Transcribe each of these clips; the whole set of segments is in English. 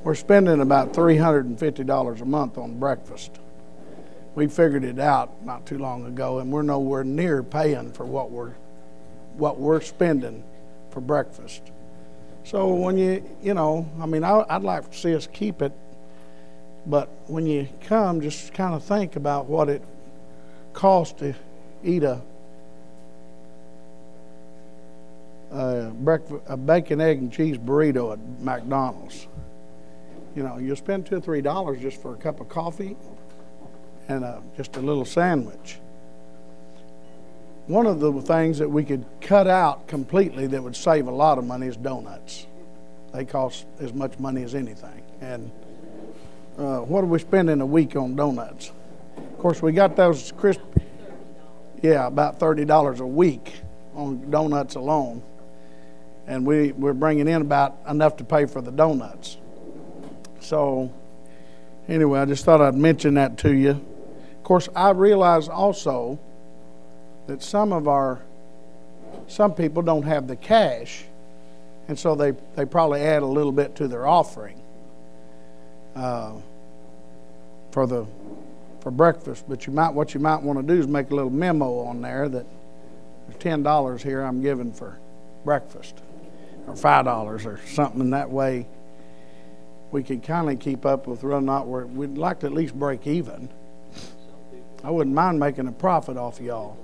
We're spending about $350 a month on breakfast. We figured it out not too long ago, and we're nowhere near paying for what we're spending for breakfast. So when I'd like to see us keep it, but when you come, just kind of think about what it costs to eat a bacon, egg, and cheese burrito at McDonald's. You'll spend $2 or $3 just for a cup of coffee and just a little sandwich. One of the things that we could cut out completely that would save a lot of money is donuts. They cost as much money as anything. And what do we spend in a week on donuts? Of course, we got those crisp. Yeah, about $30 a week on donuts alone. And we're bringing in about enough to pay for the donuts. So anyway, I just thought I'd mention that to you. Of course, I realize also that some people don't have the cash, and so they probably add a little bit to their offering for breakfast. But what you might want to do is make a little memo on there that there's $10 here I'm giving for breakfast, or $5 or something. In that way, we can kind of keep up with whether or not we'd like to at least break even. I wouldn't mind making a profit off y'all.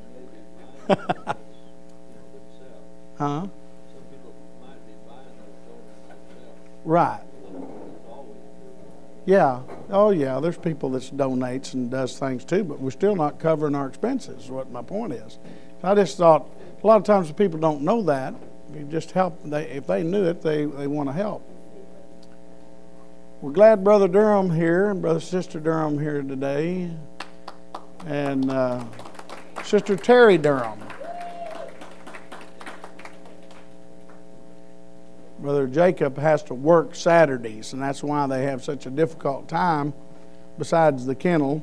Huh? Right. Yeah. Oh, yeah. There's people that donates and does things too, but we're still not covering our expenses, is what my point is. I just thought a lot of times the people don't know that. You just help. If they knew it, they want to help. We're glad Brother Durham here and Sister Durham here today, and Sister Terry Durham. Brother Jacob has to work Saturdays, and that's why they have such a difficult time, besides the kennel,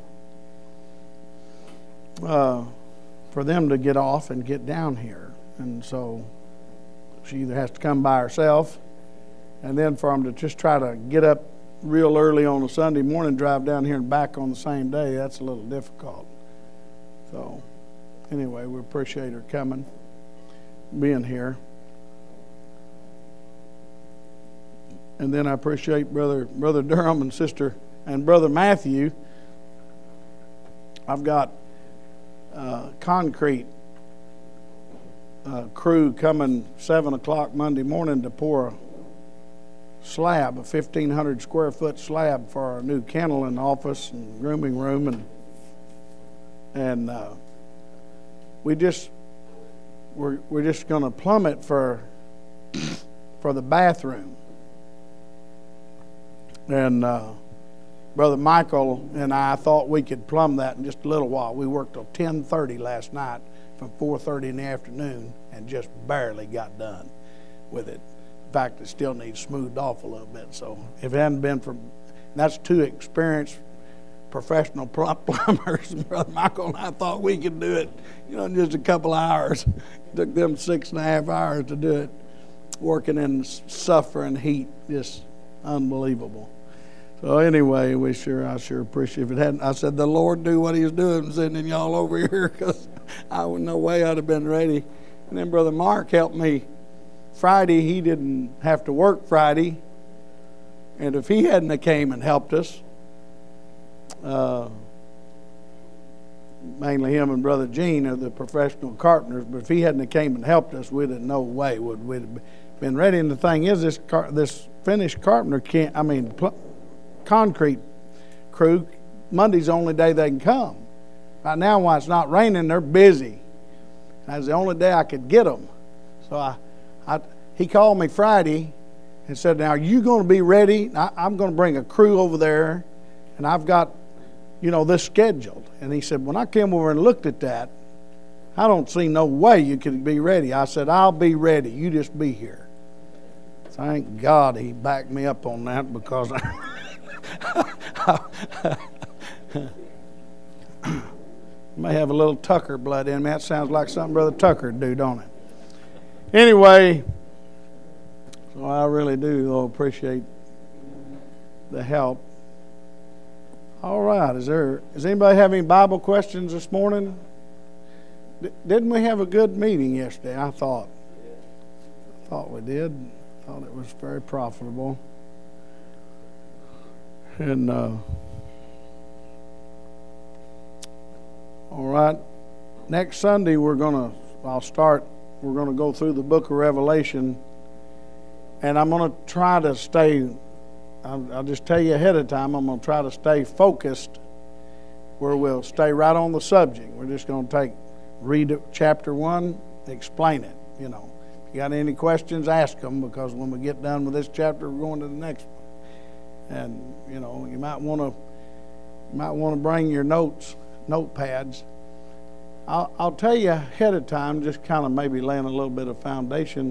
for them to get off and get down here. And so she either has to come by herself, and then for them to just try to get up real early on a Sunday morning, drive down here and back on the same day, that's a little difficult. So anyway, we appreciate her coming, being here. And then I appreciate Brother Durham and Sister and Brother Matthew. I've got concrete crew coming 7 o'clock Monday morning to pour a slab, a 1,500 square foot slab for our new kennel and office and grooming room, and we're just going to plumb it for the bathroom. And Brother Michael and I thought we could plumb that in just a little while. We worked till 10:30 last night from 4:30 in the afternoon and just barely got done with it. In fact, it still needs smoothed off a little bit. So if it hadn't been for, that's two experienced professional plumbers. Brother Michael and I thought we could do it, in just a couple of hours. It took them 6.5 hours to do it, working in suffering heat, just unbelievable. So anyway, I sure appreciate if it hadn't. I said the Lord knew what He was doing, sending y'all over here, because no way I'd have been ready. And then Brother Mark helped me Friday. He didn't have to work Friday, and if he hadn't have came and helped us, mainly him and Brother Gene are the professional carpenters. But if he hadn't have came and helped us, we'd have no way we'd have been ready. And the thing is, this finished carpenter concrete crew, Monday's the only day they can come. Right now, while it's not raining, they're busy. That's the only day I could get them. So he called me Friday and said, "Now, are you going to be ready? I'm going to bring a crew over there, and I've got, this scheduled." And he said, when I came over and looked at that, I don't see no way you could be ready. I said, "I'll be ready. You just be here." Thank God he backed me up on that, because may have a little Tucker blood in me. That sounds like something Brother Tucker would do, don't it? Anyway, so I really do appreciate the help. All right. Does anybody have any Bible questions this morning? Didn't we have a good meeting yesterday? I thought we did. Thought it was very profitable. And all right. Next Sunday we're gonna go through the book of Revelation, and I'm gonna try to stay. I'll just tell you ahead of time, I'm going to try to stay focused where we'll stay right on the subject. We're just going to read chapter 1, explain it. You know, if you got any questions, ask them, because when we get done with this chapter, we're going to the next one. And, you know, you might want to bring your notepads. I'll tell you ahead of time, just kind of maybe laying a little bit of foundation.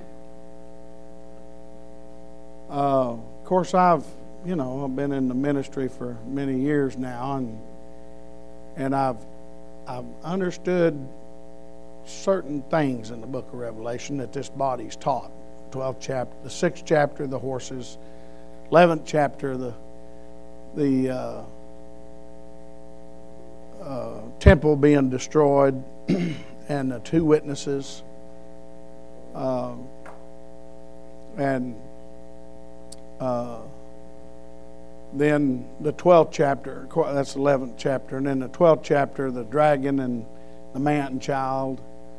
Of course, I've been in the ministry for many years now, and I've understood certain things in the book of Revelation that this body's taught. 12th chapter, the 6th chapter, the horses, 11th chapter, the temple being destroyed, and the 2 witnesses, then the 12th chapter, that's the 11th chapter, and then the 12th chapter, the dragon and the man-child.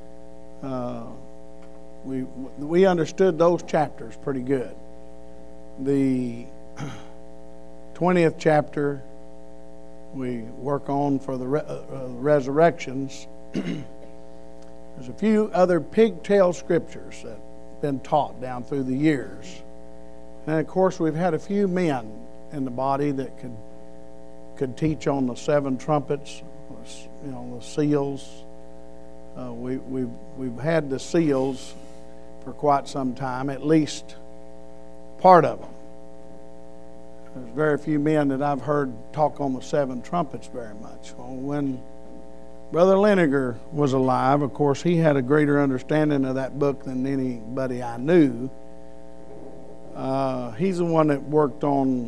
We understood those chapters pretty good. The 20th chapter we work on for the resurrections. There's a few other pigtail scriptures that have been taught down through the years. And of course, we've had a few men in the body that could teach on the 7 trumpets, the seals. We've had the seals for quite some time, at least part of them. There's very few men that I've heard talk on the 7 trumpets very much. Well, when Brother Leniger was alive, of course, he had a greater understanding of that book than anybody I knew. He's the one that worked on,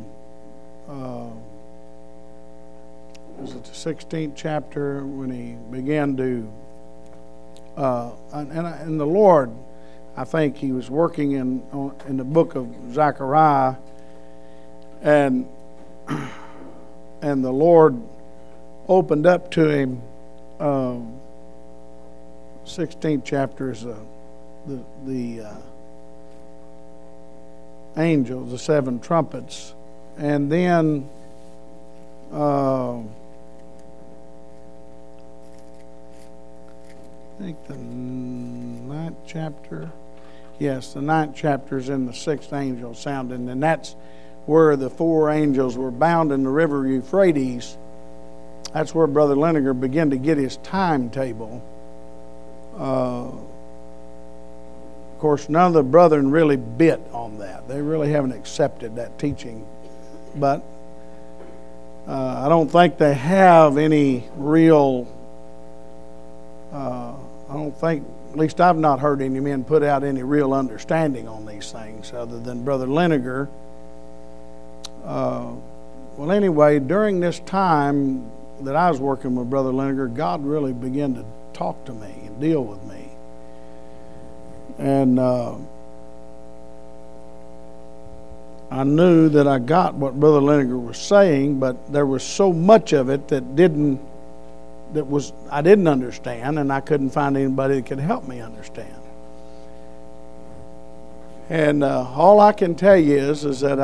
was it the 16th chapter, when he began to, and the Lord, I think he was working in the book of Zechariah, and the Lord opened up to him. 16th chapter is the angels, the 7 trumpets, and then I think the 9th chapter. Yes, the 9th chapter is in the 6th angel sounding, and that's where the 4 angels were bound in the river Euphrates. That's where Brother Leniger began to get his timetable. Of course, none of the brethren really bit on that. They really haven't accepted that teaching. But I don't think they have any real, I don't think, at least I've not heard any men put out any real understanding on these things other than Brother Leniger. Well, anyway, during this time that I was working with Brother Leniger, God really began to talk to me and deal with me. And I knew that I got what Brother Leniger was saying, but there was so much of it that I didn't understand, and I couldn't find anybody that could help me understand. And all I can tell you is that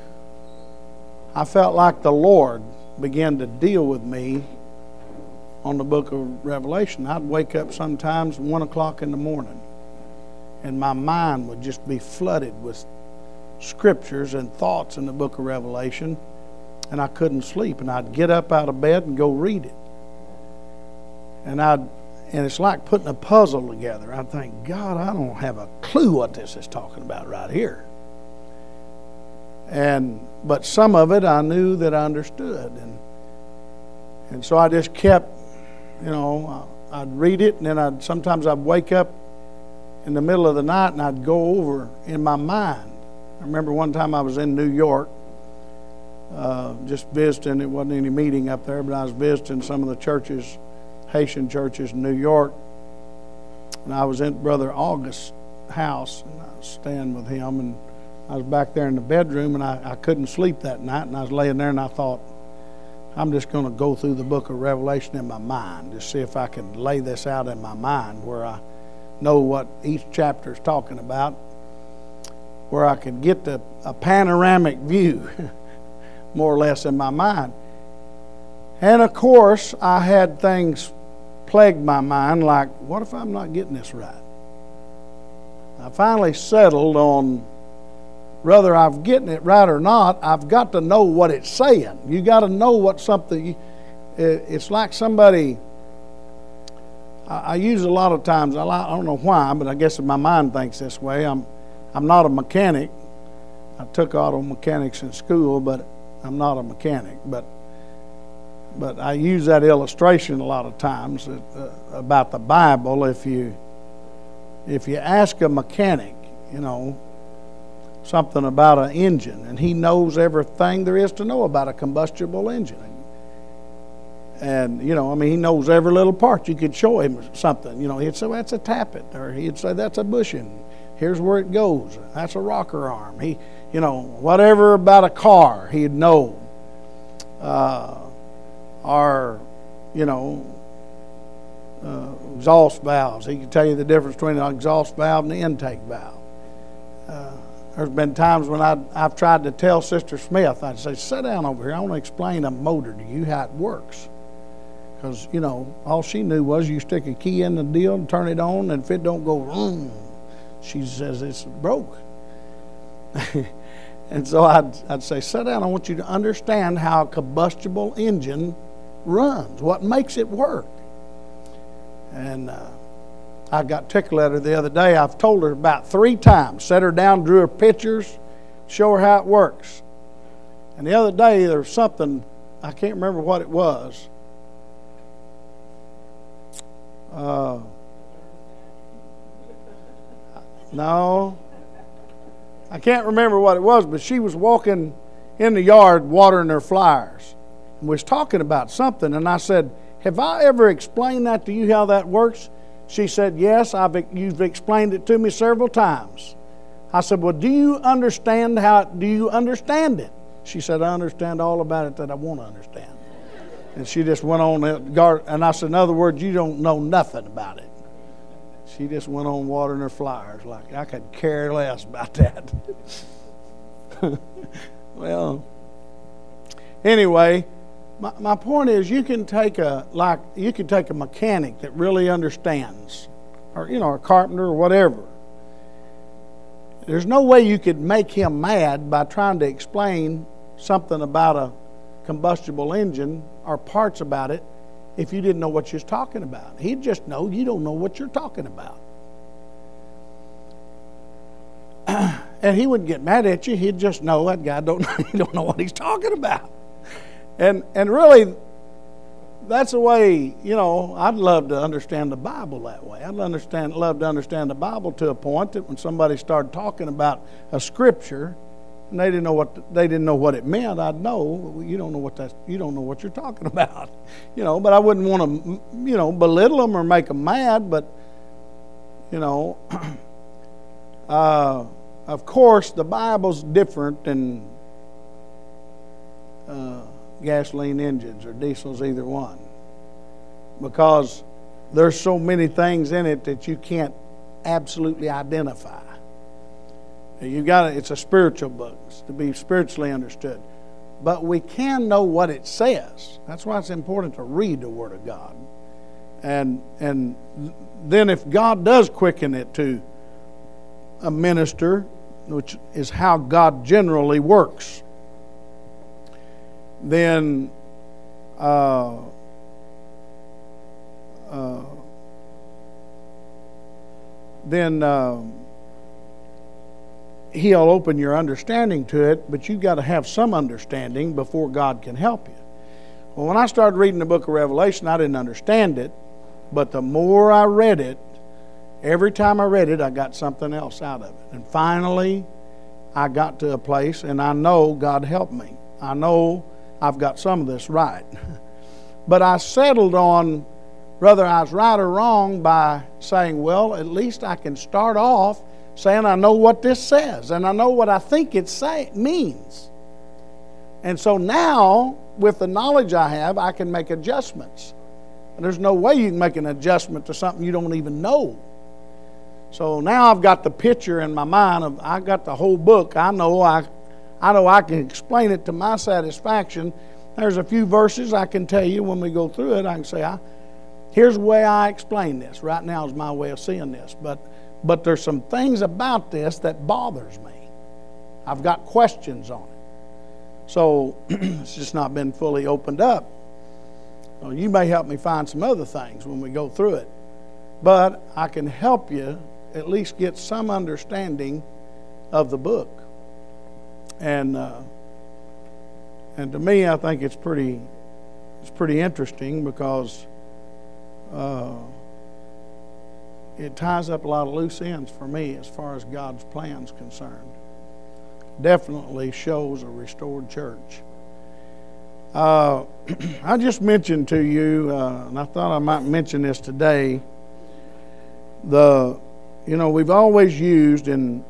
I felt like the Lord began to deal with me on the book of Revelation. I'd wake up sometimes 1 o'clock in the morning, and my mind would just be flooded with scriptures and thoughts in the book of Revelation, and I couldn't sleep. And I'd get up out of bed and go read it. And it's like putting a puzzle together. I'd think, God, I don't have a clue what this is talking about right here. But some of it I knew that I understood. And so I just kept, I'd read it, and then sometimes I'd wake up in the middle of the night and I'd go over in my mind. I remember one time I was in New York, just visiting. It wasn't any meeting up there, but I was visiting some of the churches, Haitian churches in New York. And I was in Brother August's house, and I was staying with him, and I was back there in the bedroom, and I couldn't sleep that night, and I was laying there, and I thought, I'm just going to go through the book of Revelation in my mind, just see if I can lay this out in my mind where I know what each chapter is talking about, where I could get a panoramic view, more or less, in my mind. And of course, I had things plague my mind like, what if I'm not getting this right? I finally settled on whether I'm getting it right or not, I've got to know what it's saying. You got to know what something, it's like somebody, I use a lot of times, I don't know why, but I guess my mind thinks this way. I'm not a mechanic. I took auto mechanics in school, but I'm not a mechanic. But I use that illustration a lot of times about the Bible. If you ask a mechanic, something about an engine, and he knows everything there is to know about a combustible engine. And, he knows every little part. You could show him something. He'd say, that's a tappet, or he'd say, that's a bushing. Here's where it goes. That's a rocker arm. Whatever about a car, he'd know. Exhaust valves. He could tell you the difference between an exhaust valve and the intake valve. There's been times when I've tried to tell Sister Smith, I'd say, sit down over here. I want to explain a motor to you, how it works. Because, all she knew was you stick a key in the deal and turn it on, and if it don't go, she says it's broke. And so I'd say, sit down. I want you to understand how a combustible engine runs, what makes it work. And I got tickled at her the other day. I've told her about 3 times. Set her down, drew her pictures, show her how it works. And the other day there was something, I can't remember what it was. No. I can't remember what it was, but she was walking in the yard watering her flowers and was talking about something. And I said, have I ever explained that to you, how that works? She said, yes, you've explained it to me several times. I said, well, do you understand it? She said, I understand all about it that I want to understand. And she just went on, and I said, in other words, you don't know nothing about it. She just went on watering her flowers like I could care less about that. Well, anyway, my point is, you can take a mechanic that really understands, or a carpenter or whatever. There's no way you could make him mad by trying to explain something about a combustible engine or parts about it if you didn't know what you was talking about. He'd just know you don't know what you're talking about. And he wouldn't get mad at you. He'd just know that guy don't know what he's talking about. And really, that's the way, I'd love to understand the Bible that way. I'd love to understand the Bible to a point that when somebody started talking about a scripture and they didn't know what it meant, I'd know, you don't know what you're talking about. But I wouldn't want to, belittle them or make them mad, but of course the Bible's different than gasoline engines or diesels, either one, because there's so many things in it that you can't absolutely identify. It's a spiritual book. It's to be spiritually understood, but we can know what it says. That's why it's important to read the Word of God, and then if God does quicken it to a minister, which is how God generally works, then He'll open your understanding to it, but you've got to have some understanding before God can help you. Well, when I started reading the book of Revelation, I didn't understand it, but the more I read it, every time I read it, I got something else out of it. And finally, I got to a place, and I know God helped me. I know I've got some of this right. But I settled on whether I was right or wrong by saying, well, at least I can start off saying I know what this says, and I know what I think it means. And so now, with the knowledge I have, I can make adjustments. And there's no way you can make an adjustment to something you don't even know. So now I've got the picture in my mind. I got the whole book. I know I can explain it to my satisfaction. There's a few verses I can tell you when we go through it. I can say, here's the way I explain this. Right now is my way of seeing this. But there's some things about this that bothers me. I've got questions on it. So it's just not been fully opened up. So you may help me find some other things when we go through it. But I can help you at least get some understanding of the book. And to me, I think it's pretty interesting because it ties up a lot of loose ends for me as far as God's plan's concerned. Definitely shows a restored church. I just mentioned to you, and I thought I might mention this today. We've always used I'm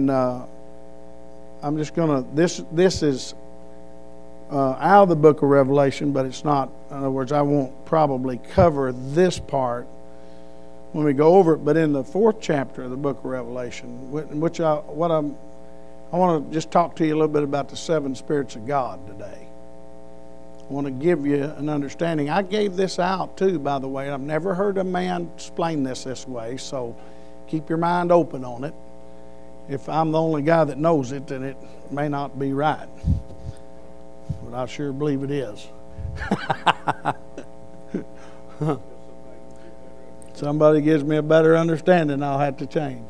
just gonna. This is out of the book of Revelation, but it's not. In other words, I won't probably cover this part when we go over it. But in the 4th chapter of the book of Revelation, which I want to just talk to you a little bit about the 7 spirits of God today. I want to give you an understanding. I gave this out too, by the way. I've never heard a man explain this way, so keep your mind open on it. If I'm the only guy that knows it, then it may not be right. But I sure believe it is. Somebody gives me a better understanding, I'll have to change.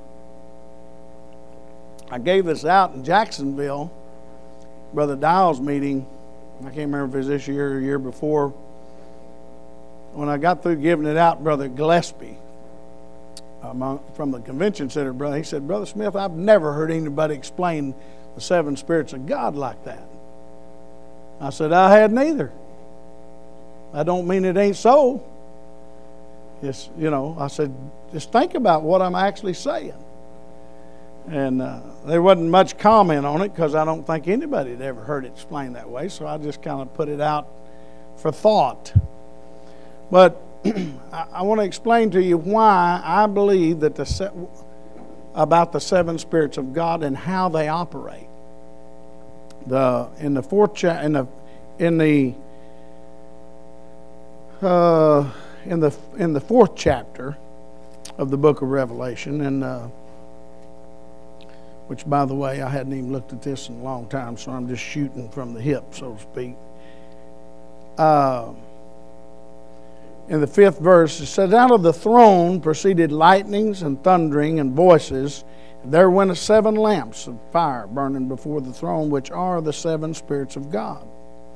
I gave this out in Jacksonville, Brother Dial's meeting. I can't remember if it was this year or the year before. When I got through giving it out, Brother Gillespie from the convention center, brother, he said, Brother Smith, I've never heard anybody explain the 7 spirits of God like that. I said, I hadn't either. I don't mean it ain't so. It's, I said, just think about what I'm actually saying. And there wasn't much comment on it because I don't think anybody had ever heard it explained that way. So I just kind of put it out for thought. But I want to explain to you why I believe that about the 7 spirits of God and how they operate. In the 4th chapter of the book of Revelation, and which, by the way, I hadn't even looked at this in a long time, so I'm just shooting from the hip, so to speak. In the 5th verse, it says, out of the throne proceeded lightnings and thundering and voices. There went 7 lamps of fire burning before the throne, which are the 7 spirits of God.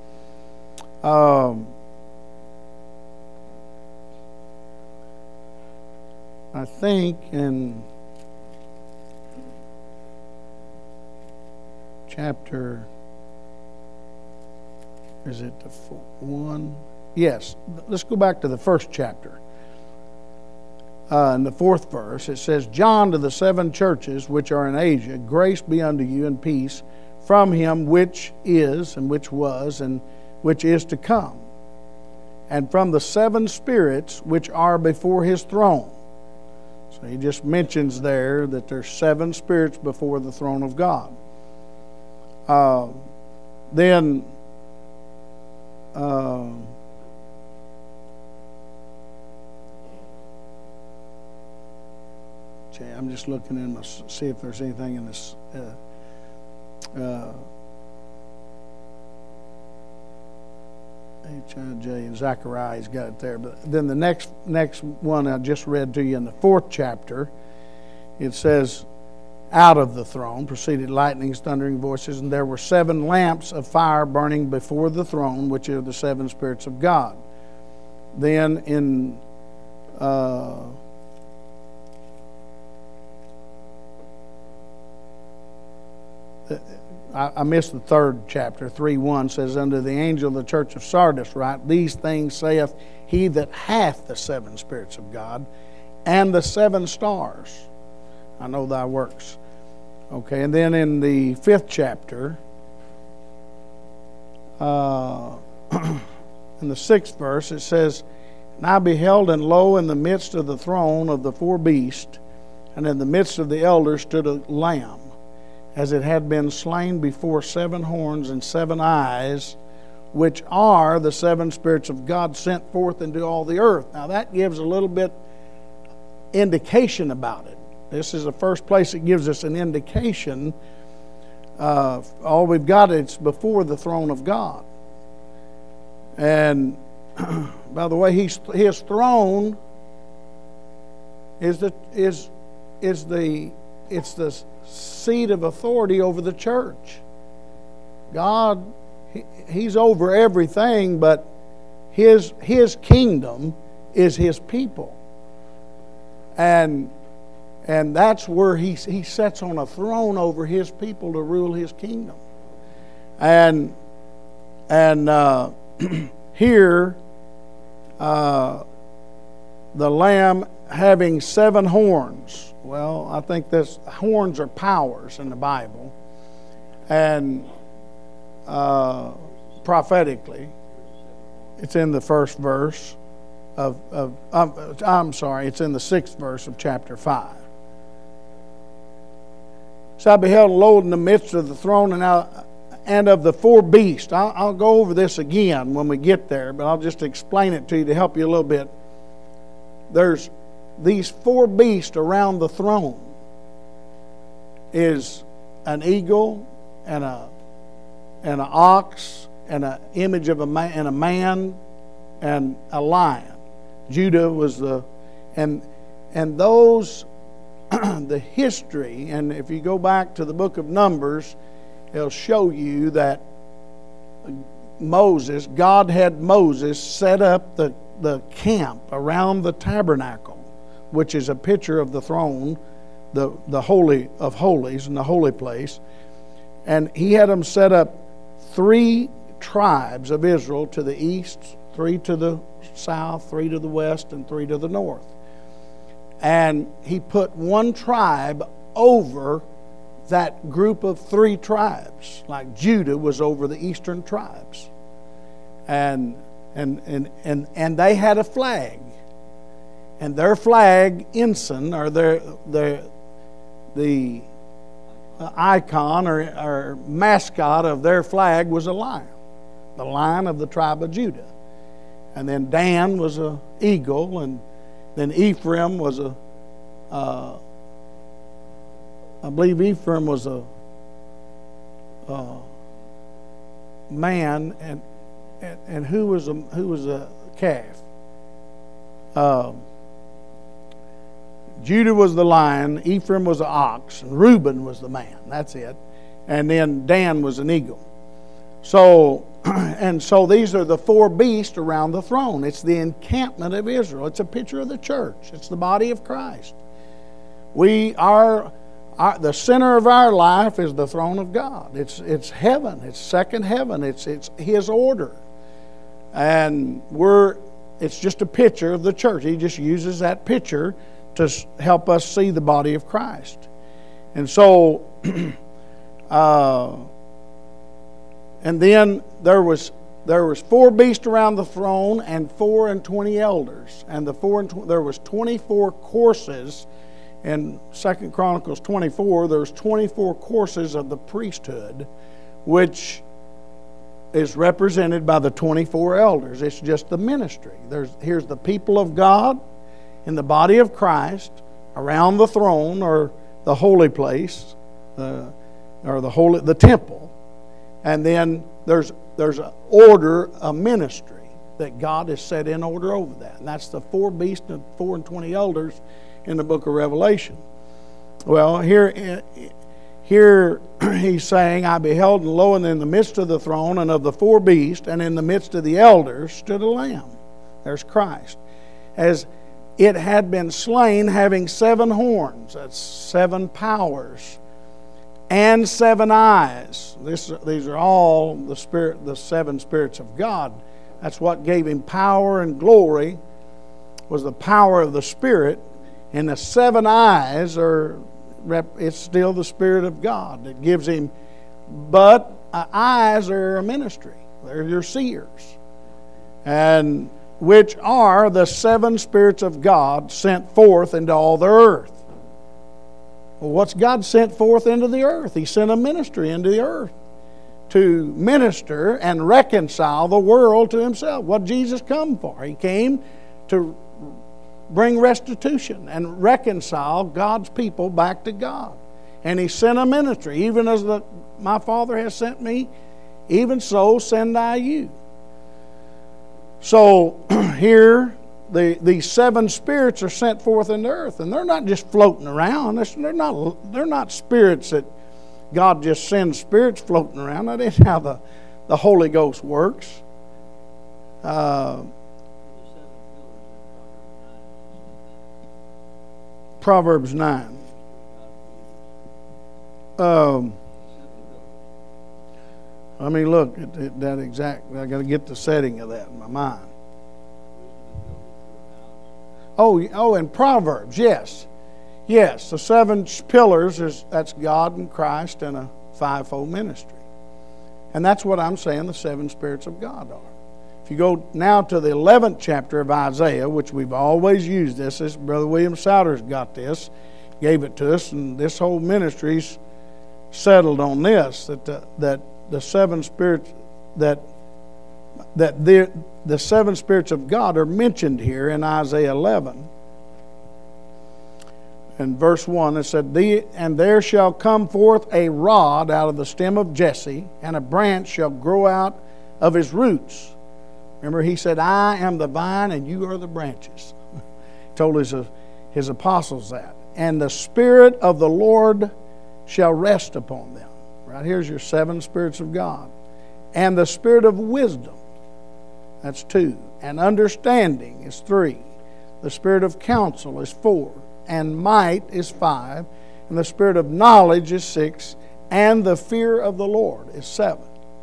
I think in chapter, is it the 1? Yes, let's go back to the 1st chapter. In the 4th verse, it says, John to the 7 churches which are in Asia, grace be unto you and peace from him which is, and which was, and which is to come, and from the 7 spirits which are before his throne. So he just mentions there that there's 7 spirits before the throne of God. Then I'm just looking in see if there's anything in this. H-I-J and Zechariah, he's got it there. But then the next one I just read to you in the 4th chapter, it says, out of the throne proceeded lightnings, thundering voices, and there were 7 lamps of fire burning before the throne, which are the 7 spirits of God. Then in I missed the third chapter. 3:1 says, "Unto the angel of the church of Sardis write, These things saith he that hath the seven spirits of God and the seven stars. I know thy works." Okay, and then in the 5th chapter, in the 6th verse, it says, "And I beheld, and lo, in the midst of the throne of the four beasts, and in the midst of the elders stood a lamb, as it had been slain before, 7 horns and 7 eyes, which are the 7 spirits of God sent forth into all the earth." Now that gives a little bit indication about it. This is the first place it gives us an indication. All we've got, it's before the throne of God. And by the way, his throne is the seat of authority over the church. God, He's over everything, but His kingdom is His people, and that's where He sits on a throne over His people to rule His kingdom. And here, the Lamb having 7 horns. Well, I think this horns are powers in the Bible, and prophetically, it's in the first verse it's in the 6th verse of chapter 5. "So I beheld, and lo, in the midst of the throne and of the 4 beasts." I'll go over this again when we get there, but I'll just explain it to you to help you a little bit. There's these 4 beasts around the throne. Is an eagle and an ox and an image of a man and a lion. Judah was and those the history, and if you go back to the book of Numbers, it'll show you that God had Moses set up the camp around the tabernacle, which is a picture of the throne, the Holy of Holies and the holy place. And he had them set up 3 tribes of Israel to the east, 3 to the south, 3 to the west, and 3 to the north. And he put 1 tribe over that group of 3 tribes, like Judah was over the eastern tribes. And they had a flag. And their flag ensign, or the icon or mascot of their flag was a lion, the lion of the tribe of Judah. And then Dan was an eagle, and then Ephraim was I believe Ephraim was a man, and who was a calf? Judah was the lion, Ephraim was an ox, and Reuben was the man. That's it. And then Dan was an eagle. So these are the 4 beasts around the throne. It's the encampment of Israel. It's a picture of the church. It's the body of Christ. The center of our life is the throne of God. It's heaven. It's second heaven. It's His order. And it's just a picture of the church. He just uses that picture to help us see the body of Christ. And so, and then there was 4 beasts around the throne and 4 and 20 elders. And there was 24 courses. In 2 Chronicles 24, there's 24 courses of the priesthood, which is represented by the 24 elders. It's just the ministry. Here's the people of God in the body of Christ around the throne, or the holy place, or the temple. And then there's an order, a ministry that God has set in order over that. And that's the 4 beasts and 4 and 20 elders in the book of Revelation. Well, here he's saying, "I beheld, and lo, and in the midst of the throne and of the 4 beasts, and in the midst of the elders, stood a lamb." There's Christ. "As it had been slain, having 7 horns." That's 7 powers. and 7 eyes. These are all the 7 spirits of God. That's what gave him power and glory, was the power of the Spirit. And the 7 eyes it's still the Spirit of God that gives him. But eyes are a ministry. They're your seers. And which are the 7 spirits of God sent forth into all the earth. Well, what's God sent forth into the earth? He sent a ministry into the earth to minister and reconcile the world to himself. What did Jesus come for? He came to bring restitution and reconcile God's people back to God. And he sent a ministry. Even as my Father has sent me, even so send I you. So here, these 7 spirits are sent forth in the earth, and they're not just floating around. They're not spirits that God just sends spirits floating around. That ain't how the Holy Ghost works. Proverbs 9. I mean, look at that exact. I got to get the setting of that in my mind. Oh, and Proverbs, yes. Yes, the 7 pillars, that's God and Christ and a 5-fold ministry. And that's what I'm saying the 7 spirits of God are. If you go now to the 11th chapter of Isaiah, which we've always used this Brother William Souders got this, gave it to us, and this whole ministry's settled on this, that the 7 spirits, that the 7 spirits of God are mentioned here in Isaiah 11. In verse 1 it said, "And there shall come forth a rod out of the stem of Jesse, and a branch shall grow out of his roots." Remember, he said, "I am the vine and you are the branches." He told his apostles that. "And the Spirit of the Lord shall rest upon them." Right here's your 7 spirits of God. "And the Spirit of wisdom," that's 2. "And understanding," is 3. "The Spirit of counsel," is 4. "And might," is 5. "And the Spirit of knowledge," is 6. "And the fear of the Lord," is 7.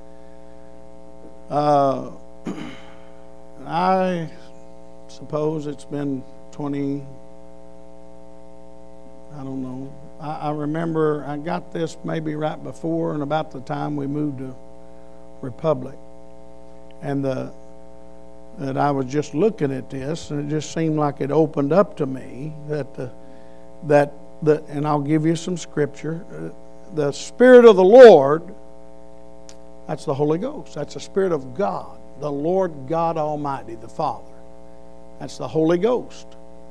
I suppose it's been 20, I don't know. I remember I got this maybe right before and about the time we moved to Republic. And that I was just looking at this, and it just seemed like it opened up to me and I'll give you some scripture. The Spirit of the Lord, that's the Holy Ghost. That's the Spirit of God, the Lord God Almighty, the Father. That's the Holy Ghost.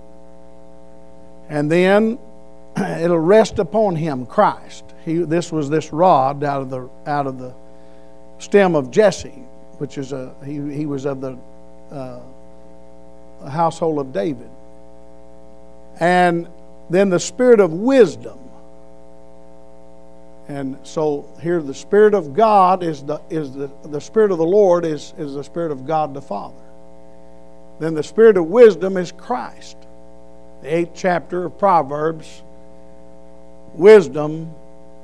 And then it'll rest upon him, Christ. This was this rod out of the stem of Jesse, which is he was of the household of David. And then the Spirit of wisdom. And so here the Spirit of God is the Spirit of the Lord is the Spirit of God the Father. Then the Spirit of wisdom is Christ. The 8th chapter of Proverbs, wisdom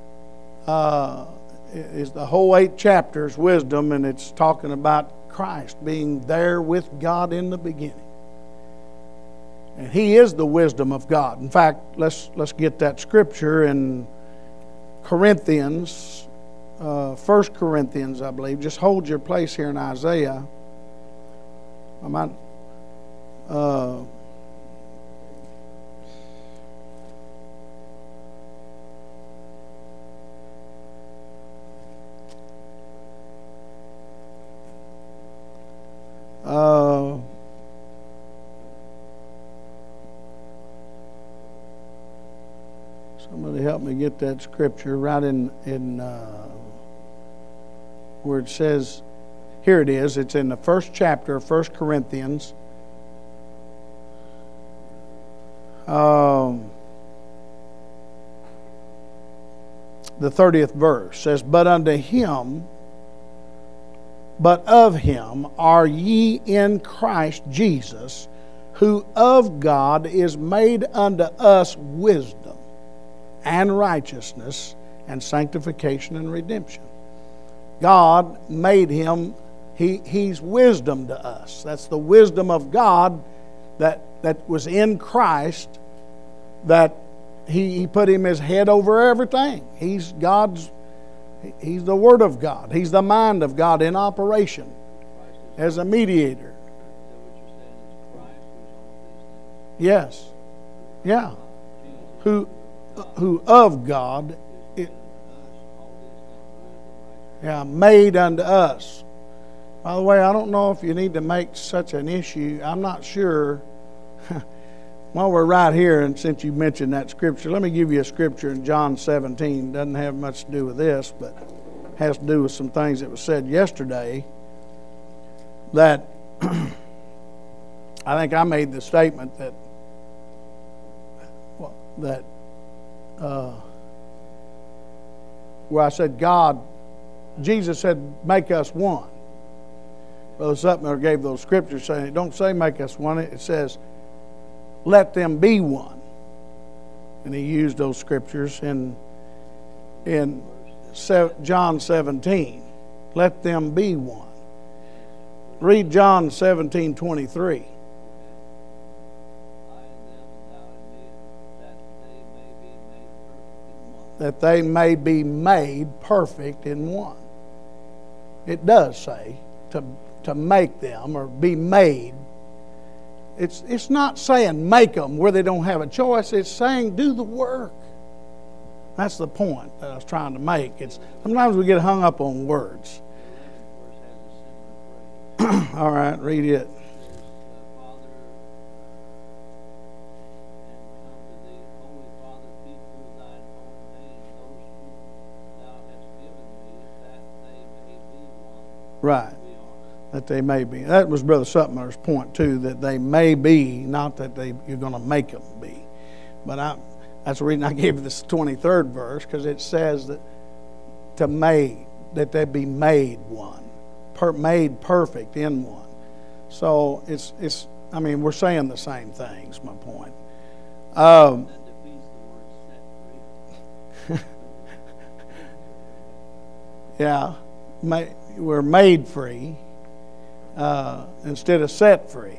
is the whole 8 chapters, wisdom, and it's talking about Christ being there with God in the beginning. And He is the wisdom of God. In fact, let's get that scripture in Corinthians, 1 Corinthians, I believe. Just hold your place here in Isaiah. I might... somebody help me get that scripture right in where it says, here it is, it's in the 1st chapter of 1 Corinthians. The 30th verse says, But of him are ye in Christ Jesus, who of God is made unto us wisdom and righteousness and sanctification and redemption. God made him, he's wisdom to us. That's the wisdom of God that was in Christ, that he put him as head over everything. He's the Word of God. He's the mind of God in operation as a mediator. Yes. Yeah. Who of God, made unto us. By the way, I don't know if you need to make such an issue. I'm not sure. While we're right here, and since you mentioned that scripture, let me give you a scripture in John 17. Doesn't have much to do with this, but has to do with some things that was said yesterday. That I think I made the statement that where I said Jesus said, make us one. Brother Sutmer gave those scriptures saying, it don't say make us one, it says, let them be one. And he used those scriptures in John 17. Let them be one. Read John 17:23. That they may be made perfect in one. It does say to make them or be made. It's not saying make them where they don't have a choice. It's saying do the work. That's the point that I was trying to make. Sometimes we get hung up on words. All right, read it. Right. That they may be. That was Brother Sutmer's point too, that they may be, not that you're going to make them be. But that's the reason I gave this 23rd verse, because it says that that they be made one, made perfect in one. So we're saying the same things. My point. Yeah, we're made free. Instead of set free.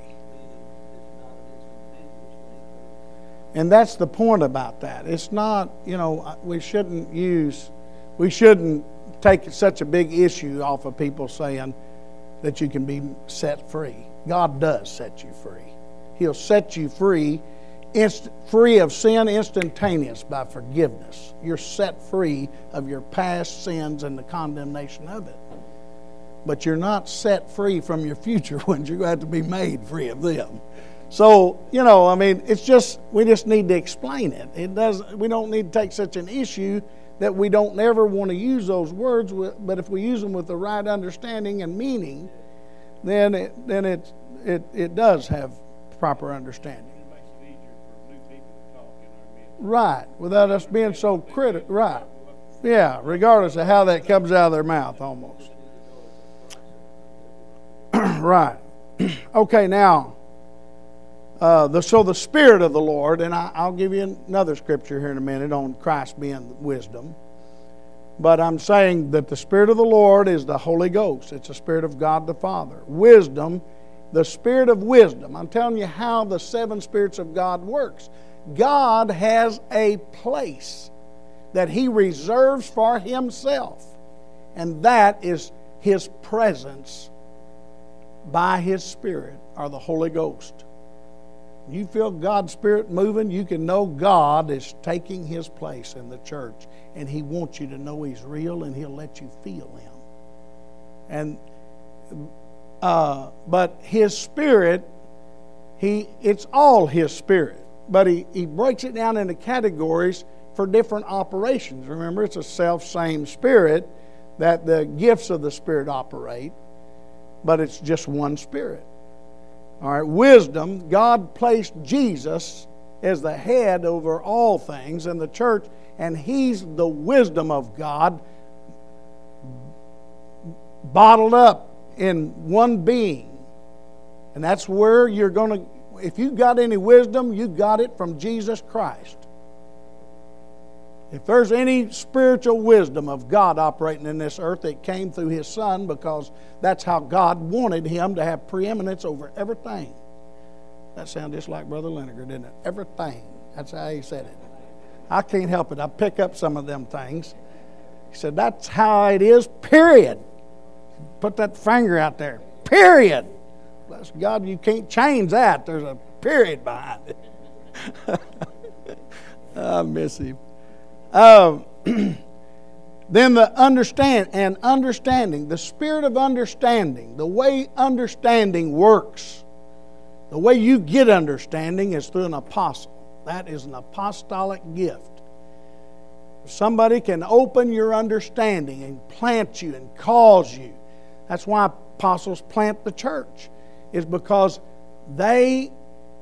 And that's the point about that. It's not, we shouldn't take such a big issue off of people saying that you can be set free. God does set you free. He'll set you free, free of sin instantaneous by forgiveness. You're set free of your past sins and the condemnation of it. But you're not set free from your future ones. You're going to have to be made free of them. So, it's just, we just need to explain it. We don't need to take such an issue that we don't ever want to use those words, but if we use them with the right understanding and meaning, then it does have proper understanding. It makes it easier for new people to talk in our midst. Right, without us being so critical. Right. Yeah, regardless of how that comes out of their mouth almost. Right. Okay, now, so the Spirit of the Lord, and I'll give you another scripture here in a minute on Christ being wisdom. But I'm saying that the Spirit of the Lord is the Holy Ghost. It's the Spirit of God the Father. Wisdom, the Spirit of wisdom. I'm telling you how the seven spirits of God works. God has a place that He reserves for Himself, and that is His presence by His Spirit, or the Holy Ghost. You feel God's Spirit moving, you can know God is taking His place in the church, and He wants you to know He's real, and He'll let you feel Him. But His Spirit, it's all His Spirit, but He breaks it down into categories for different operations. Remember, it's a self-same Spirit that the gifts of the Spirit operate, but it's just one Spirit. All right, wisdom, God placed Jesus as the head over all things in the church, and He's the wisdom of God bottled up in one being. And that's where you're going to, if you got any wisdom, you got it from Jesus Christ. If there's any spiritual wisdom of God operating in this earth, it came through His Son, because that's how God wanted Him to have preeminence over everything. That sounded just like Brother Leonard, didn't it? Everything. That's how he said it. I can't help it. I pick up some of them things. He said, that's how it is, period. Put that finger out there. Period. Bless God, you can't change that. There's a period behind it. I miss him. Then the understanding, the spirit of understanding, the way understanding works, the way you get understanding is through an apostle. That is an apostolic gift. Somebody can open your understanding and plant you and cause you. That's why apostles plant the church, is because we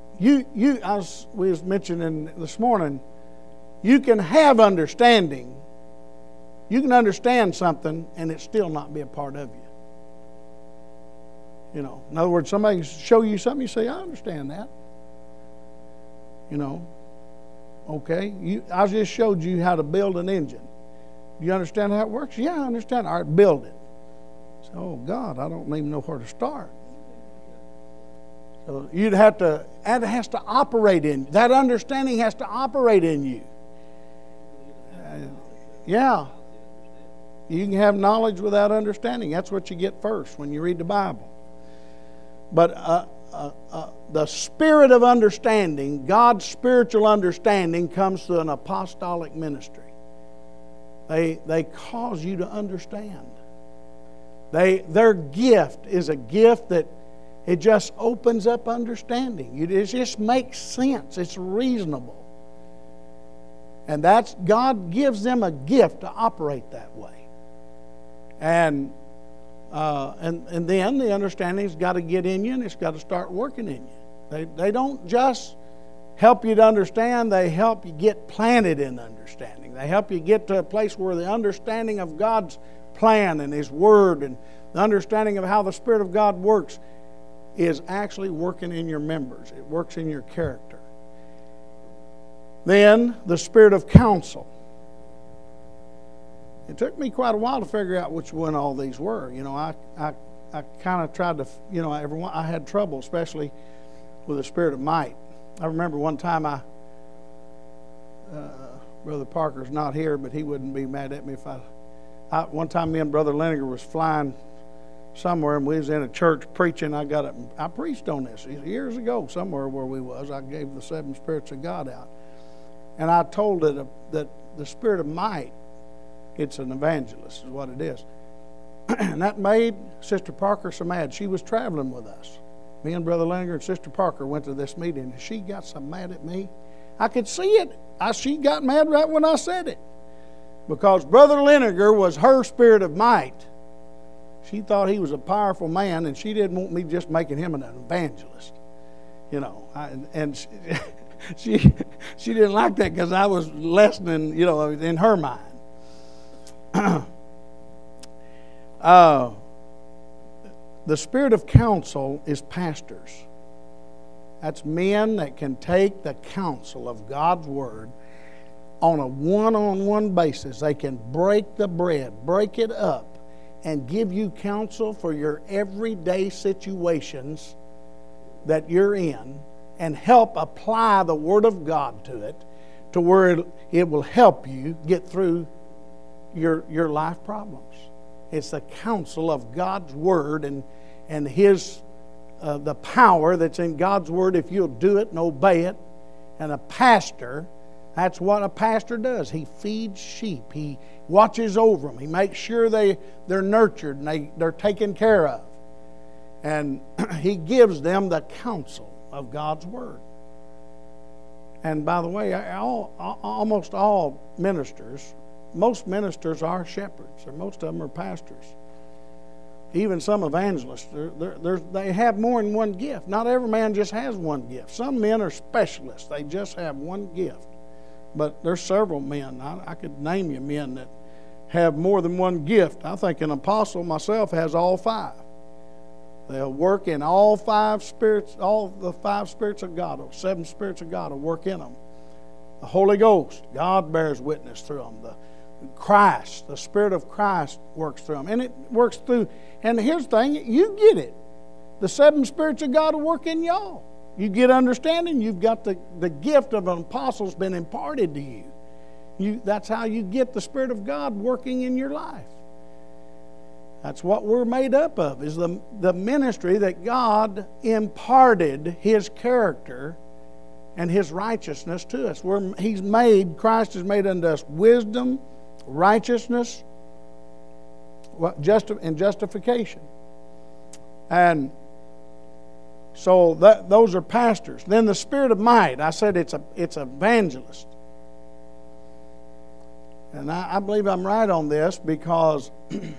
was mentioning this morning, you can have understanding. You can understand something and it still not be a part of you. You know, in other words, somebody can show you something, you say, I understand that. You know, okay, I just showed you how to build an engine. Do you understand how it works? Yeah, I understand. All right, build it. So, oh God, I don't even know where to start. So you'd have to, that has to operate in, that understanding has to operate in you. Yeah. You can have knowledge without understanding. That's what you get first when you read the Bible. But the spirit of understanding, God's spiritual understanding, comes through an apostolic ministry. They cause you to understand. Their gift is a gift that it just opens up understanding. It just makes sense. It's reasonable. And that's, God gives them a gift to operate that way. And then the understanding's got to get in you, and it's got to start working in you. They don't just help you to understand, they help you get planted in understanding. They help you get to a place where the understanding of God's plan and His Word and the understanding of how the Spirit of God works is actually working in your members. It works in your character. Then the spirit of counsel. It took me quite a while to figure out which one all these were. You know, I kind of tried to, you know, I had trouble, especially with the spirit of might. I remember one time Brother Parker's not here, but he wouldn't be mad at me if one time me and Brother Leninger was flying somewhere, and we was in a church preaching. I got up and I preached on this years ago somewhere where we was. I gave the 7 spirits of God out. And I told it that the spirit of might, it's an evangelist, is what it is. And that made Sister Parker so mad. She was traveling with us. Me and Brother Leninger and Sister Parker went to this meeting, and she got so mad at me. I could see it. She got mad right when I said it. Because Brother Leninger was her spirit of might. She thought he was a powerful man, and she didn't want me just making him an evangelist. You know, she didn't like that because I was lessening, you know, in her mind. The spirit of counsel is pastors. That's men that can take the counsel of God's Word on a one-on-one basis. They can break the bread, break it up, and give you counsel for your everyday situations that you're in, and help apply the Word of God to it, to where it will help you get through your life problems. It's the counsel of God's Word and His the power that's in God's Word if you'll do it and obey it. And a pastor, that's what a pastor does. He feeds sheep. He watches over them. He makes sure they're nurtured and they're taken care of. And he gives them the counsel of God's Word. And by the way, almost all ministers, most ministers are shepherds, or most of them are pastors. Even some evangelists, they have more than one gift. Not every man just has one gift. Some men are specialists. They just have one gift. But there's several men. I could name you men that have more than one gift. I think an apostle myself has all 5. They'll work in all 5 spirits, all the 5 spirits of God, or 7 spirits of God will work in them. The Holy Ghost, God bears witness through them. Christ, the Spirit of Christ works through them. And it works through, and here's the thing, you get it. The 7 spirits of God will work in y'all. You get understanding, you've got the gift of an apostle's been imparted to you. That's how you get the Spirit of God working in your life. That's what we're made up of, is the ministry that God imparted His character and His righteousness to us. Christ has made unto us wisdom, righteousness, and justification. And so those are pastors. Then the Spirit of might, I said it's evangelist. And I believe I'm right on this, because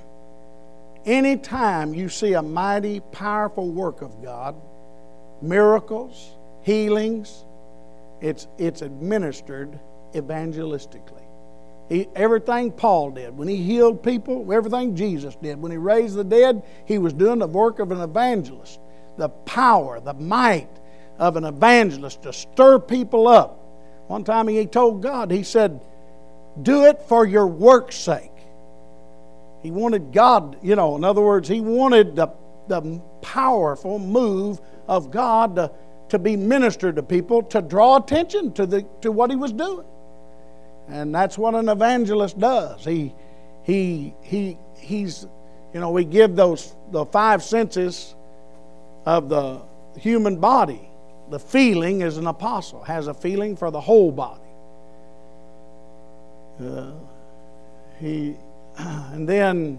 anytime you see a mighty, powerful work of God, miracles, healings, it's administered evangelistically. Everything Paul did, when he healed people, everything Jesus did, when he raised the dead, he was doing the work of an evangelist. The power, the might of an evangelist to stir people up. One time he told God, he said, do it for your work's sake. He wanted God, in other words, he wanted the powerful move of God to be ministered to people, to draw attention to what he was doing. And that's what an evangelist does. He's, we give the 5 senses of the human body. The feeling is an apostle, has a feeling for the whole body. And then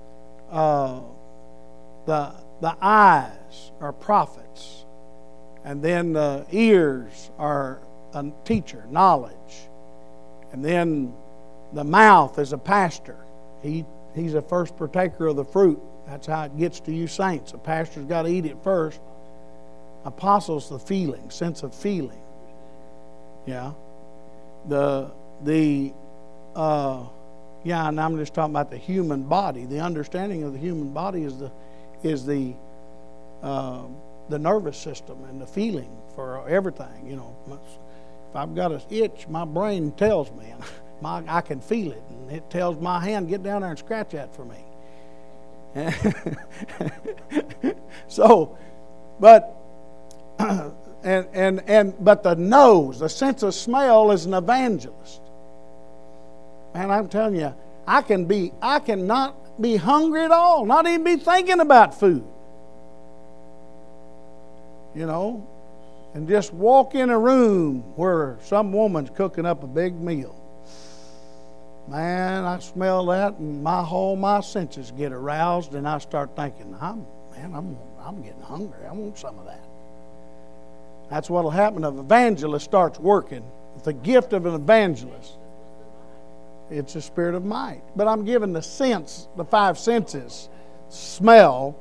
the eyes are prophets, and then the ears are a teacher, knowledge, and then the mouth is a pastor. He's a first partaker of the fruit. That's how it gets to you saints. A pastor's got to eat it first. Apostles, the feeling, sense of feeling. Yeah. And I'm just talking about the human body. The understanding of the human body is the nervous system and the feeling for everything. If I've got an itch, my brain tells me, I can feel it, and it tells my hand, get down there and scratch that for me. So, but the nose, the sense of smell, is an evangelist. Man, I'm telling you, I cannot be hungry at all, not even be thinking about food. And just walk in a room where some woman's cooking up a big meal. Man, I smell that, and all my senses get aroused, and I start thinking, I'm getting hungry. I want some of that. That's what will happen if an evangelist starts working. With the gift of an evangelist, it's a spirit of might. But I'm giving the 5 senses, smell.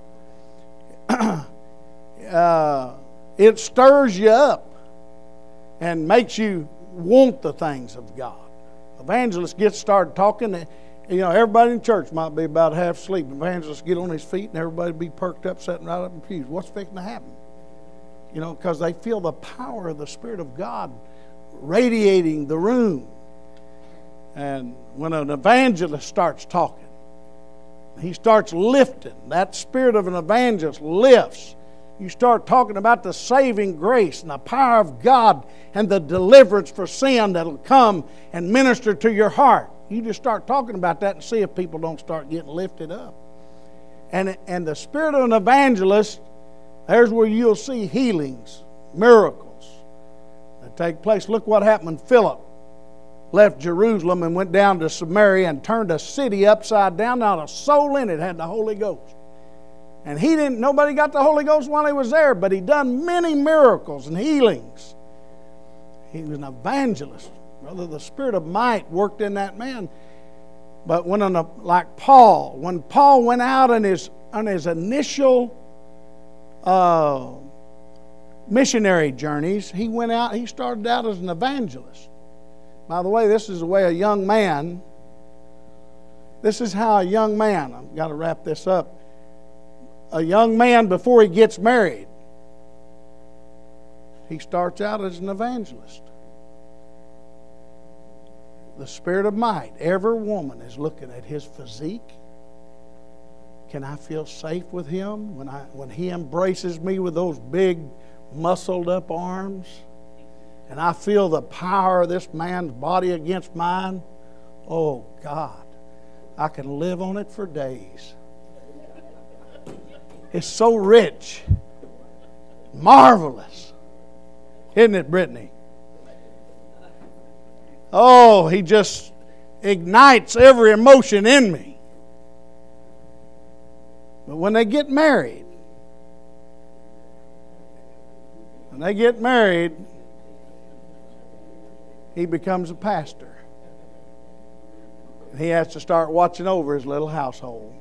It stirs you up and makes you want the things of God. Evangelist gets started talking. Everybody in church might be about half asleep. Evangelist get on his feet and everybody be perked up, sitting right up in the pews. What's fixing to happen? Because they feel the power of the Spirit of God radiating the room. And when an evangelist starts talking, he starts lifting. That spirit of an evangelist lifts. You start talking about the saving grace and the power of God and the deliverance for sin that'll come and minister to your heart. You just start talking about that and see if people don't start getting lifted up. And the spirit of an evangelist, there's where you'll see healings, miracles that take place. Look what happened when Philip left Jerusalem and went down to Samaria and turned a city upside down. Not a soul in it had the Holy Ghost. And nobody got the Holy Ghost while he was there, but he done many miracles and healings. He was an evangelist. Brother, the spirit of might worked in that man. But like Paul, when Paul went out on his initial missionary journeys, he started out as an evangelist. By the way, this is the way this is how a young man, I've got to wrap this up, a young man before he gets married, he starts out as an evangelist. the spirit of might. Every woman is looking at his physique. Can I feel safe with him when he embraces me with those big, muscled up arms? And I feel the power of this man's body against mine. Oh, God, I can live on it for days. It's so rich, marvelous. Isn't it, Brittany? Oh, he just ignites every emotion in me. But when they get married, he becomes a pastor. And he has to start watching over his little household.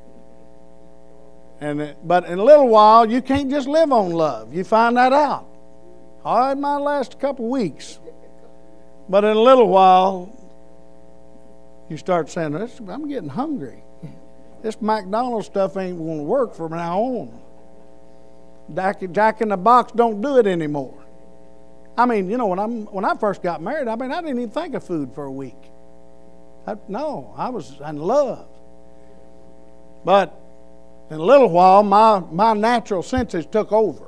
But in a little while, you can't just live on love. You find that out. It might last a couple weeks. But in a little while, you start saying, I'm getting hungry. This McDonald's stuff ain't going to work from now on. Jack in the Box don't do it anymore. I mean, when I first got married, I didn't even think of food for a week. I was in love. But in a little while, my natural senses took over.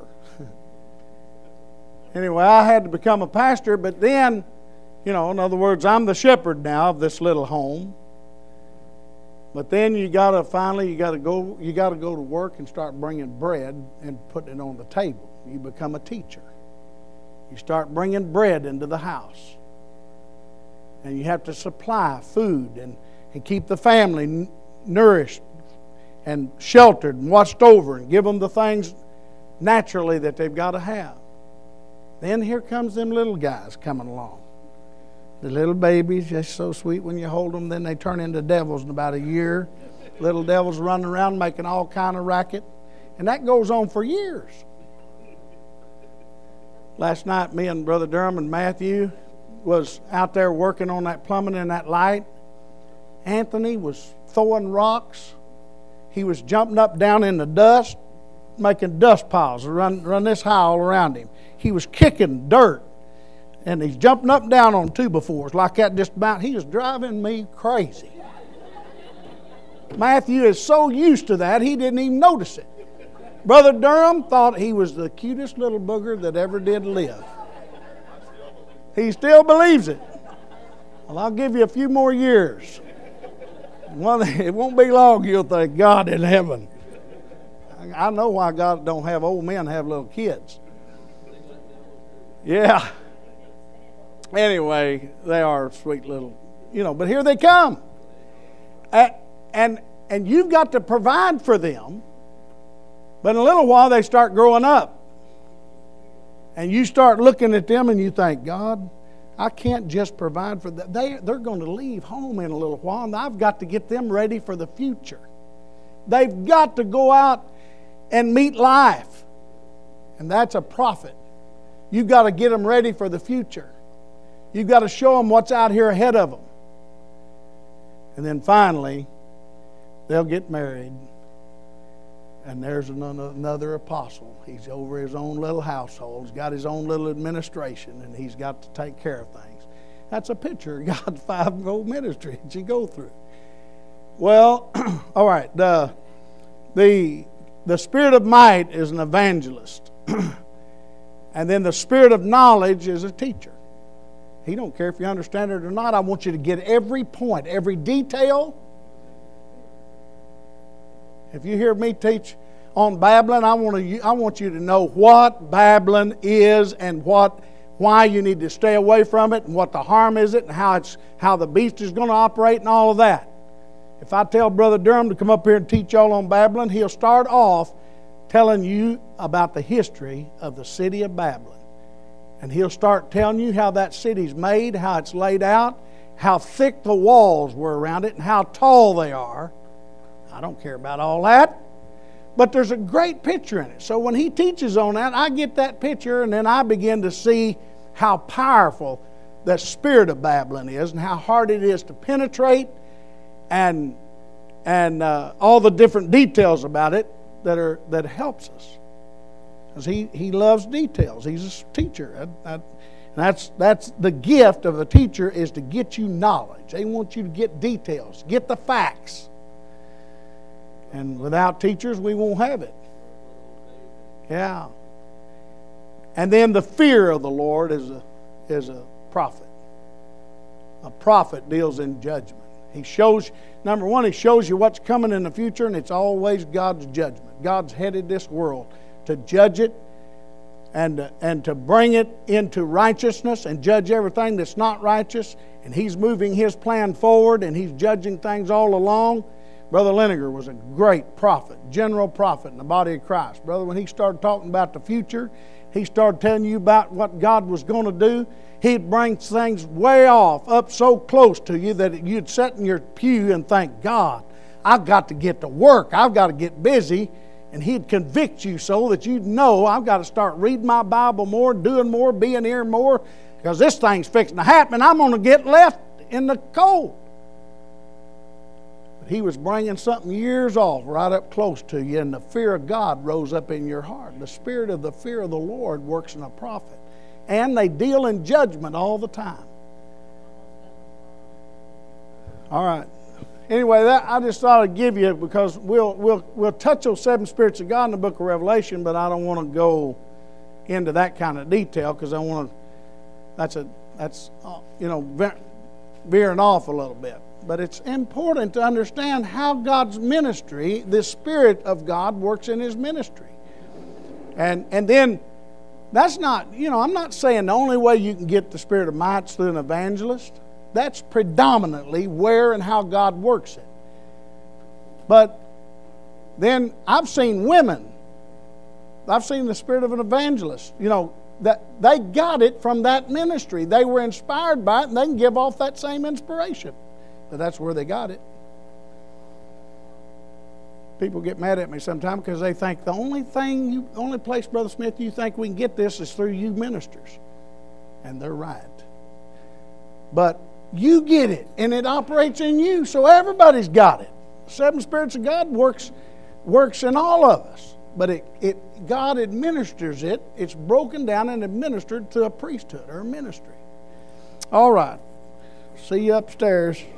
Anyway, I had to become a pastor, but then, in other words, I'm the shepherd now of this little home. But then you got to go to work and start bringing bread and putting it on the table. You become a teacher. You start bringing bread into the house. And you have to supply food and keep the family nourished and sheltered and watched over and give them the things naturally that they've got to have. Then here comes them little guys coming along. The little babies, just so sweet when you hold them. Then they turn into devils in about a year. Little devils running around making all kind of racket. And that goes on for years. Last night, me and Brother Durham and Matthew was out there working on that plumbing and that light. Anthony was throwing rocks. He was jumping up down in the dust, making dust piles run this high all around him. He was kicking dirt. And he's jumping up and down on 2x4s like that just about. He was driving me crazy. Matthew is so used to that, he didn't even notice it. Brother Durham thought he was the cutest little booger that ever did live. He still believes it. Well, I'll give you a few more years. Well, it won't be long you'll think, God in heaven. I know why God don't have old men have little kids. Yeah. Anyway, they are sweet little, but here they come. And you've got to provide for them. But in a little while, they start growing up. And you start looking at them and you think, God, I can't just provide for them. They're going to leave home in a little while, and I've got to get them ready for the future. They've got to go out and meet life. And that's a prophet. You've got to get them ready for the future. You've got to show them what's out here ahead of them. And then finally, they'll get married. And there's another apostle. He's over his own little household. He's got his own little administration, and he's got to take care of things. That's a picture of God's fivefold ministry that you go through. Well, all right. The spirit of might is an evangelist. And then the spirit of knowledge is a teacher. He don't care if you understand it or not. I want you to get every point, every detail. If you hear me teach on Babylon, I want you to know what Babylon is and why you need to stay away from it and what the harm is it and how the beast is going to operate and all of that. If I tell Brother Durham to come up here and teach y'all on Babylon, he'll start off telling you about the history of the city of Babylon. And he'll start telling you how that city's made, how it's laid out, how thick the walls were around it, and how tall they are. I don't care about all that. But there's a great picture in it. So when he teaches on that, I get that picture, and then I begin to see how powerful the spirit of Babylon is and how hard it is to penetrate and all the different details about it that helps us. Because he loves details. He's a teacher. That's the gift of a teacher, is to get you knowledge. They want you to get details, get the facts. And without teachers, we won't have it. Yeah. And then the fear of the Lord is a prophet. A prophet deals in judgment. He shows, number one, he shows you what's coming in the future, and it's always God's judgment. God's headed this world to judge it and to bring it into righteousness and judge everything that's not righteous. And He's moving His plan forward, and He's judging things all along. Brother Leniger was a great prophet, general prophet in the body of Christ. Brother, when he started talking about the future, he started telling you about what God was going to do. He'd bring things way off, up so close to you that you'd sit in your pew and think, God, I've got to get to work. I've got to get busy. And He'd convict you so that you'd know, I've got to start reading my Bible more, doing more, being here more, because this thing's fixing to happen. I'm going to get left in the cold. But He was bringing something years off right up close to you, and the fear of God rose up in your heart. The spirit of the fear of the Lord works in a prophet. And they deal in judgment all the time. All right. Anyway, that I just thought I'd give you, because we'll touch those 7 spirits of God in the book of Revelation, but I don't want to go into that kind of detail, because I want to. That's veering off a little bit. But it's important to understand how God's ministry, the Spirit of God, works in His ministry, and then. That's not, I'm not saying the only way you can get the spirit of might is through an evangelist. That's predominantly where and how God works it. But then I've seen women. I've seen the spirit of an evangelist. That they got it from that ministry. They were inspired by it, and they can give off that same inspiration. But that's where they got it. People get mad at me sometimes because they think the only place, Brother Smith, you think we can get this is through you ministers. And they're right. But you get it, and it operates in you, so everybody's got it. 7 spirits of God works in all of us. But God administers it. It's broken down and administered to a priesthood or a ministry. All right. See you upstairs.